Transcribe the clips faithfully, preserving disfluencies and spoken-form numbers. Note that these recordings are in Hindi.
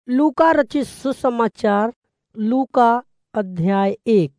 लूका रचित सुसमाचार लूका अध्याय एक।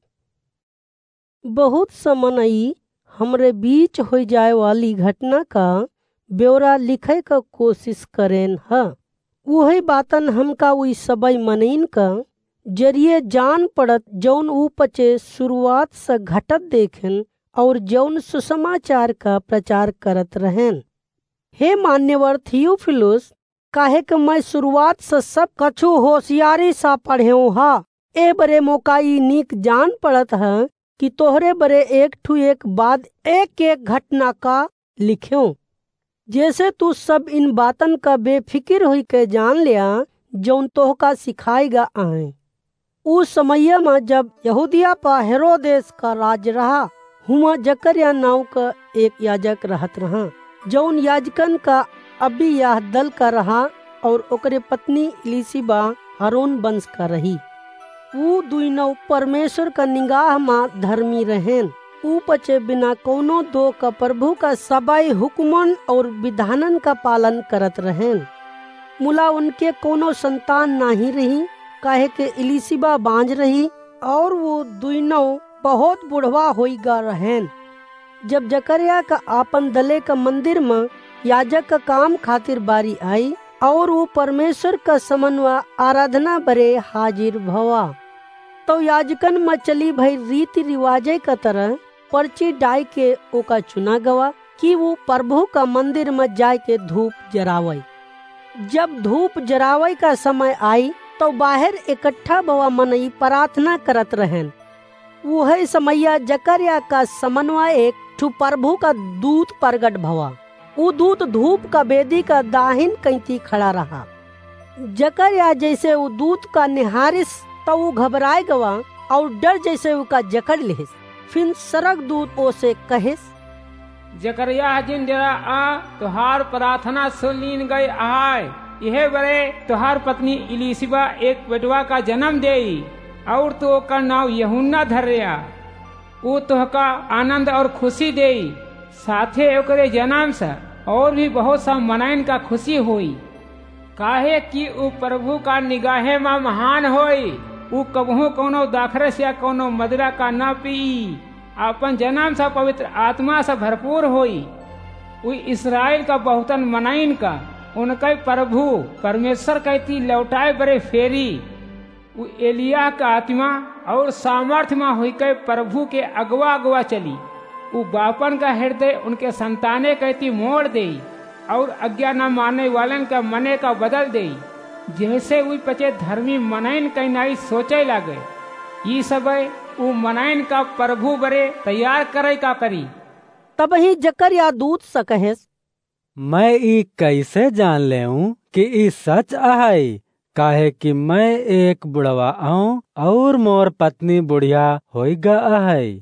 बहुत समनई हमरे बीच हो जाए वाली घटना का ब्यौरा लिखे का कोशिश करेन ह। वही बातन हमका वही सबई मनइन का जरिए जान पड़त जौन ऊ पचे शुरुआत से घटत देखेन और जौन सुसमाचार का प्रचार करत रहेन। हे मान्यवर थियोफिलुस, काहे कि मैं शुरुआत से सब कछु होशियारी सा पढ़ेऊ हा। ए बरे मोकाई नीक जान पड़त है कि तोहरे बरे एक ठू एक बाद एक एक घटना का लिख्यो, जैसे तू सब इन बातन का बेफिक्र हुई के जान लिया जौन तोहका सिखाएगा आए। उस समय में जब यहूदिया पा हेरोदेस का राज रहा, हुआ जकरिया नाव का एक याजक रहत रहा, जौन याजकन का अभी यह दल का रहा और ओकरे पत्नी इलिशिबा हारून वंश का रही। वो दुइनों परमेश्वर का निगाह में धर्मी रहेन। ऊ पचे बिना कोनो दो का प्रभु का सबई हुक्मन और विधानन का पालन करत रहेन। मुला उनके कोनो संतान नहीं रही, काहे के इलिशिबा बांझ रही और वो दुइनों बहुत बुढ़वा होई गा रहेन। जब जकरिया का आपन दले का मंदिर में याजक का काम खातिर बारी आई और वो परमेश्वर का समन्वय आराधना बरे हाजिर भवा, तो याजकन में चली भई रीति रिवाजे का तरह पर्ची डाई के ओका चुना गवा कि वो प्रभु का मंदिर में जाय के धूप जरावे। जब धूप जरावे का समय आई तो बाहर इकट्ठा बवा मनई प्रार्थना करत रहेन। वही समैया जकरिया का समन्वय एक ठू प्रभु का दूत प्रगट भवा। वो दूत धूप का बेदी का दाहिन कैंती खड़ा रहा। जकरिया जैसे वो दूत का निहारिस तो वो घबराए गवा और डर जैसे उसका जकड़ लिहिस। फिर सरक दूत ओसे कहिस, जकरिया जिन जरा आ तुहार प्रार्थना सुन लीन गई आय। यह बरे तुहार पत्नी इलिशिबा एक बेटवा का जन्म देई और तो का नाव यूहन्ना धरिया। वो तुहका आनंद और खुशी देई, साथे ओकरे जन्म से और भी बहुत सा मनाइन का खुशी हुई, काहे कि ऊ प्रभु का निगाहे में महान होई। ऊ कबहू कोनो दाखरस या कोनो मदिरा का न पी, अपन जन्म से पवित्र आत्मा से भरपूर होई। ऊ इसराइल का बहुतन मनाइन का उनके प्रभु परमेश्वर कहती लौटाए बरे फेरी। ऊ एलिया का आत्मा और सामर्थ्य में हुई के प्रभु के अगवा अगवा चली। ऊ बापन का हृदय उनके संताने कहती मोड़ दे और आज्ञा न मानने वालन का मने का बदल दे, जैसे ऊ पचे धर्मी मनाइन कई नाई सोचे लागे। ये सब ऊ मनाइन का प्रभु बरे तैयार करे का करी। तब ही जकरिया दूत से कहेस, मैं ई कैसे जान लेऊं कि ई सच आहे, काहे कि मैं एक बुढ़वा आऊं और मोर पत्नी बुढ़िया होई गा आहे।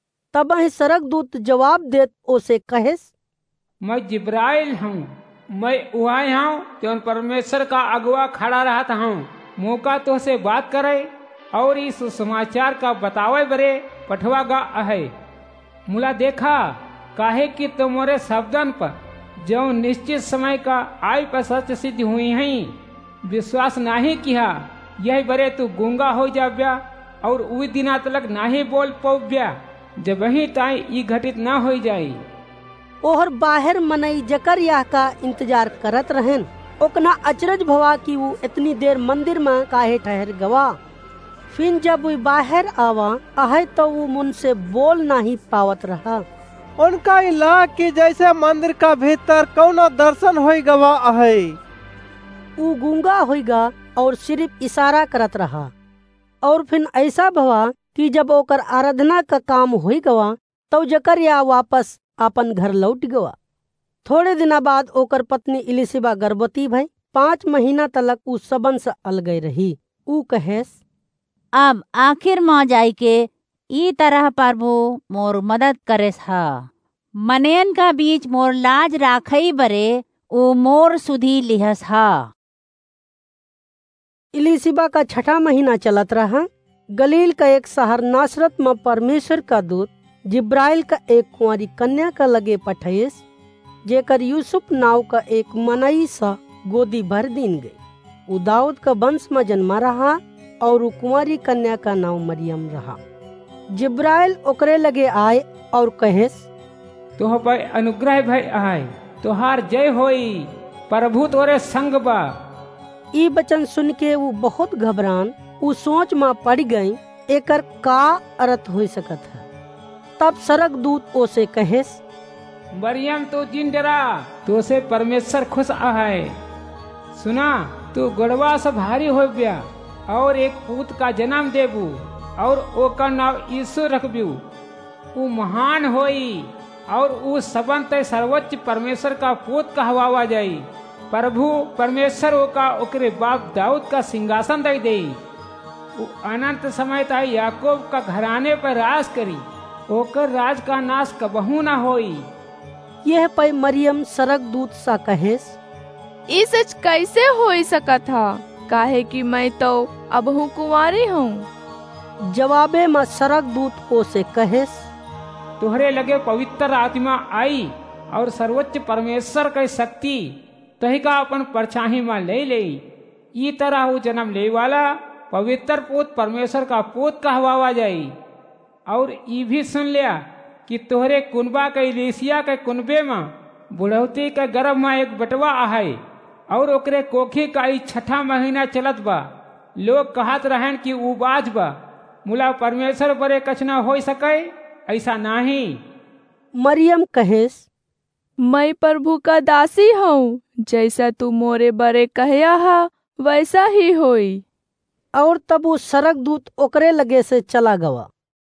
तब ही सरक दूत जवाब देत ओसे कहेस, मैं जिब्राइल हूँ, मैं वही हूँ जो परमेश्वर का अगुआ खड़ा रहता हूँ। मौका तो से बात करे और इस सुसमाचार का बतावे बरे पठवा गा आहे। मुला देखा, काहे कि तुम्हारे शब्दन पर जो निश्चित समय का आय पर सच सिद्ध हुई हैं, विश्वास नहीं किया। यही बरे तू गूंगा हो जाव्या और उस दिना तलक नहीं बोल पौव्या, जब वही ताई ई घटित न हो जाये। और बाहर मनई जकरिया का इंतजार करत रहेन। ओकना अचरज भवा कि वो इतनी देर मंदिर में काहे ठहर गवा। फिर जब वो बाहर आवा आहे तो वो मुन से बोल नहीं पावत रहा। उनका इला कि जैसे मंदिर का भीतर कौनो दर्शन होई गवा आहे। वो गूंगा होईगा और सिर्फ इशारा करत रहा। और फिर ऐसा भवा कि जब ओकर आराधना का काम होई गवा तो जकरिया वापस अपन घर लौट गवा। थोड़े दिना बाद ओकर पत्नी इलिशिबा गर्भवती भई। पाँच महीना तलक ऊ सबन से अलगई रही। ऊ कहेस, अब आखिर में जाई के ई तरह प्रभु मोर मदद करेस हा। मनेन का बीच मोर लाज राखई बरे ओ मोर सुधी लिहस हा। इलिशिबा का छठा महीना चलत रहा। गलील का एक शहर नासरत में परमेश्वर का दूत जिब्राइल का एक कुंवारी कन्या का लगे पठैस, जेकर यूसुफ नाव का एक मनई सा गोदी भर दिन गई। उ दाऊद का वंश में जन्मा रहा और उ कुंवारी कन्या का नाम मरियम रहा। जिब्राइल ओकरे लगे आए और कहेस, तुह पर अनुग्रह भय आए, तुहार जय होई, प्रभु तोरे संग बा। ई वचन सुन के वो बहुत घबरान उ सोच में पड़ गई एकर का अर्थ हो सकत है। तब सरक दूत ओसे कहेस, मरियम तो जिन डरा, तो से परमेश्वर खुश आहे। सुना, तू गड़वा से भारी हो गया और एक पूत का जन्म देबू और ओकर नाम यीशु रखबू। उ महान होई और उ सबन ते सर्वोच्च परमेश्वर का पूत कहवावा जाई। प्रभु परमेश्वर ओका ओकरे बाप दाऊद का सिंहासन दे देई। उ अनंत समय तक याकूब का घराने पर राज करी, ओकर राज का नाश कबहू न होई। यह पे मरियम सरक दूत सा कहेस, ई सच कैसे हो सकत था, काहे कि मैं तो अबहू कुंवारी हूँ। जवाबे में सरक दूत ओसे कहेस, तुहरे लगे पवित्र आत्मा आई और सर्वोच्च परमेश्वर के शक्ति तही का अपन परछाई में ले ले। ई तरह वो जन्म ले वाला पवित्र पूत परमेश्वर का पूत कहवावा जाई। और ई भी सुन लिया कि तोहरे कुनबा के इलीसिया के कुनबे में बुढ़ौती के गर्भ में एक बटवा आहे और ओकरे कोखी का ई छठा महीना चलत बा। लोग कहत रहन कि उ बाज बा, मुला परमेश्वर बरे कछ न हो सके, ऐसा नहीं। मरियम कहेस, मैं प्रभु का दासी हूँ, जैसा तू मोरे बरे कहया हा वैसा ही होई। और तब वो सरक दूत ओकरे लगे से चला गवा।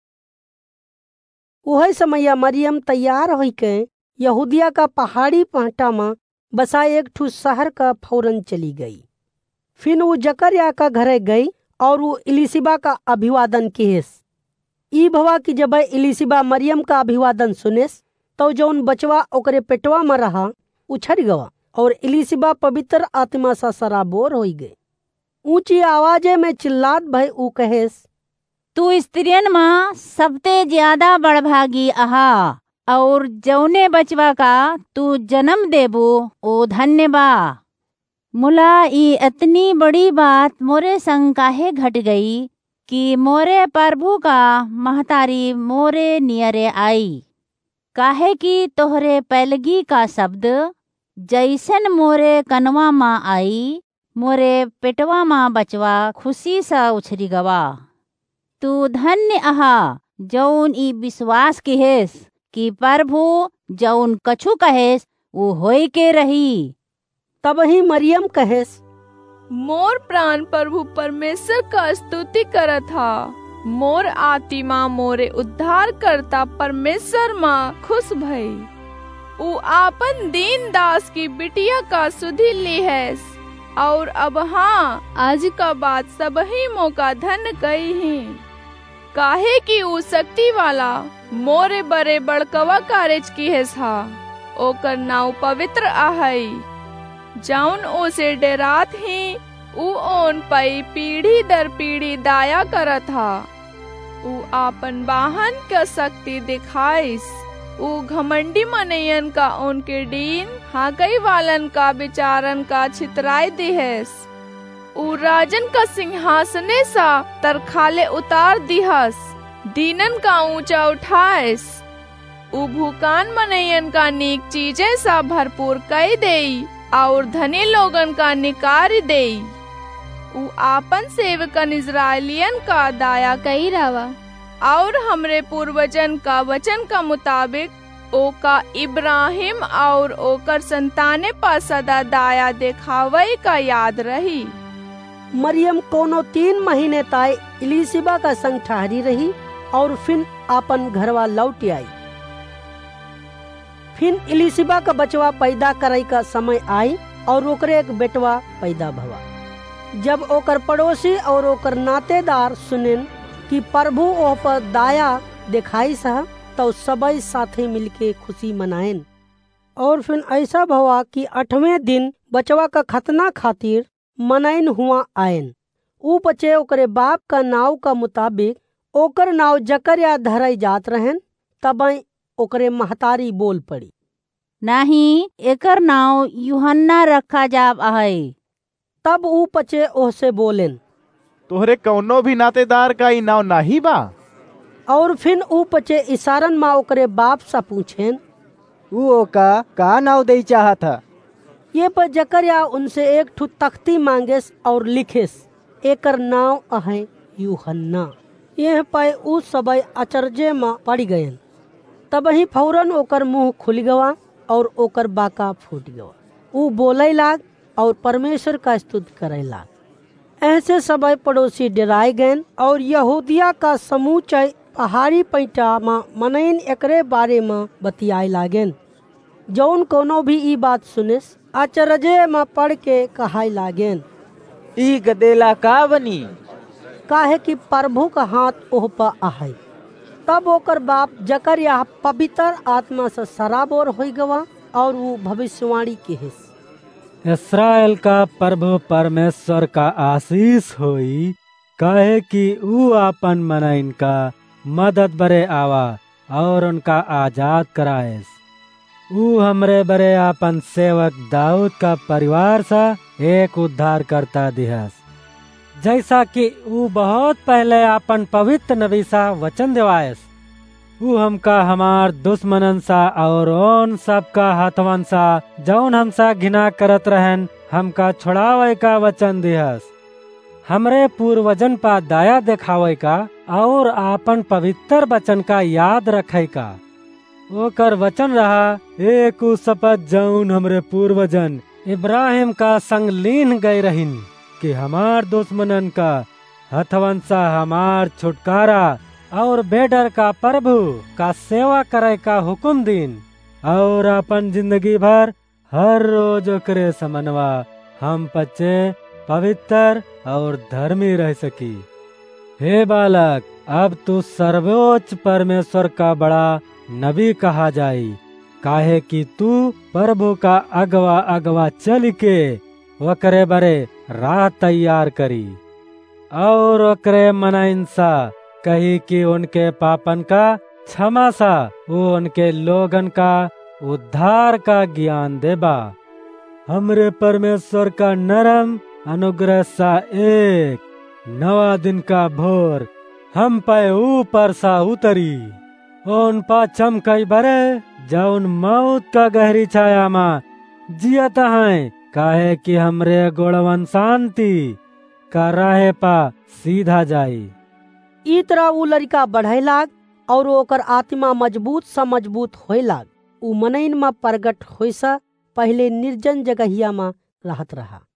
वही समय मरियम तैयार होई के यहूदिया का पहाड़ी पहटा में बसा एक ठू शहर का फौरन चली गई। फिर वो जकरिया का घरे गई और वो इलिशिबा का अभिवादन किहेस। ई भवा की जब इलिशिबा मरियम का अभिवादन सुनेस तो जौन बचवा ओकरे पेटवा में रहा उछड़ गवा और इलिशिबा पवित्र आत्मा सा सराबोर हो गई। ऊंची आवाजे में चिल्लात भय ऊ कहेस, तू स्त्रियन माँ सबते ज्यादा बड़भागी आहा और जौने बचवा का तू जन्म देबू ओ धन्य बा। मुला ई इतनी बड़ी बात मोरे संग काहे घट गई कि मोरे प्रभु का महतारी मोरे नियरे आई। काहे कि तोहरे पैलगी का शब्द जैसन मोरे कनवा माँ आई, मोरे पेटवा माँ बचवा खुशी सा उछरी गवा। तू धन्य आहा जौन ई विश्वास कहेस कि प्रभु जौन कछु कहेस वो होई के रही। तब ही मरियम कहेस, मोर प्राण प्रभु परमेश्वर का स्तुति करत हा। मोर आत्मा मोरे उद्धार करता परमेश्वर माँ खुश भई। उ आपन दीन दास की बिटिया का सुधि ली है और अब हाँ आज का बात सब ही मौका धन गई ही। काहे कि उ शक्ति वाला मोरे बरे बड़कवा कारेज की है सा, ओकर नाव पवित्र आहई। जाउन ओसे डेरात ही उ ओन पई पीढ़ी दर पीढ़ी दाया करत हा। उ आपन वाहन का शक्ति दिखाइस। उ घमंडी मनयन का उनके डीन हाकई वालन का विचारन का छितराई दिहस। उ राजन का सिंहासने सा तरखाले उतार दिहस, दीनन का ऊंचा उठाइस। उ भूकान मनयन का नीक चीजें सा भरपूर कई देई और धनी लोगन का निकार देई। उ आपन सेवकन इजराइलियन का दाया कई रवा और हमरे पूर्वजन का वचन का मुताबिक ओका इब्राहिम और ओकर संताने पर सदा दाया देखावई का याद रही। मरियम कोनो तीन महीने ताई इलिशिबा का संग ठहरी रही और फिर आपन घरवा लौट आई। फिर इलिशिबा का बचवा पैदा करे का समय आई और ओकरे एक बेटवा पैदा भवा। जब ओकर पड़ोसी और ओकर नातेदार सुनेन कि प्रभु ओह पर दाया दिखाई सह तो सबई साथे मिलके खुशी मनाएन। और फिर ऐसा भवा कि आठवें दिन बचवा का खतना खातिर मनैन हुआ आयन। ऊ बचे ओकरे बाप का नाव का मुताबिक ओकर नाव जकरिया धराई जात रहन। तबई ओकरे महतारी बोल पड़ी, नहीं एकर नाव यूहन्ना रखा जाब आहे। तब ऊ पचे ओसे बोलेन, तोहरे कौनो भी नातेदार का ई नाव नाही बा? और फिर ऊ पचे इशारन माँ ओकरे बाप सा पूछेन, ऊ ओका का नाव दे चाहत था? ये पर जकरिया उनसे एक ठू तख्ती मांगेस और लिखेस, एकर नाव अहे यूहन्ना। यह पाए ऊ सबय अचरजे में पड़ गयन। तब ही फौरन ओकर मुंह खुल गवा और ओकर बाका फूट गवा। ऊ बोले लाग और परमेश्वर का स्तुति करे लाग। ऐसे सबय पड़ोसी डराए गए और यहूदिया का समूचा पहाड़ी पैटा में मनैन एकरे बारे में बतियाए लागेन। जौन कोनो भी ई बात सुनिस आचरजे में पढ़ के कहाय लागेन, ई गदेला का बनी? काहे कि प्रभु का हाथ ओह पर आहे। तब ओकर बाप जकरिया पवित्र आत्मा से सराबोर हो गवा और वो भविष्यवाणी के हिस, इस्राएल का प्रभु परमेश्वर का आशीष होई, काहे कि ऊ आपन मनइन का मदद बरे आवा और उनका आजाद कराएस। ऊ हमरे बरे आपन सेवक दाऊद का परिवार सा एक उद्धार करता दिहस, जैसा कि ऊ बहुत पहले आपन पवित्र नबी सा वचन देवायस। ऊ हमका हमार दुश्मनन सा और उन सब का हथवन सा जौन हमसा घिना करत रहन हमका छुड़ावे का वचन दिहस। हमरे पूर्वजन पा दया दिखावे का और आपन पवित्र वचन का याद रखे का। ओकर वचन रहा, एक ऊ शपथ जौन हमरे पूर्वजन इब्राहिम का संग लीन गए रहिन कि हमार दुश्मनन का हथवन सा हमार छुटकारा और बेडर का प्रभु का सेवा करे का हुक्म दीन और अपन जिंदगी भर हर रोज ओकरे समनवा हम पचे पवित्र और धर्मी रह सकी। हे बालक, अब तू सर्वोच्च परमेश्वर का बड़ा नबी कहा जाई, काहे कि तू प्रभु का अगवा अगवा चल के वकरे बरे राह तैयार करी और ओकरे मनइन सा कही कि उनके पापन का क्षमा सा वो उनके लोगन का उद्धार का ज्ञान देबा। हमरे परमेश्वर का नरम अनुग्रह सा एक नवा दिन का भोर हम पे ऊपर सा उतरी, उन पा चमकई बरे जौन मौत का गहरी छाया में जियत हैं, काहे कि हमरे गोड़वन शांति का राहे पा सीधा जाई। ई तरह ऊ लड़का बढ़े लाग और ओकर आत्मा मजबूत सा मजबूत होए लाग। ऊ मनइन में प्रगट होइसा पहले निर्जन जगहिया में रहत रहा।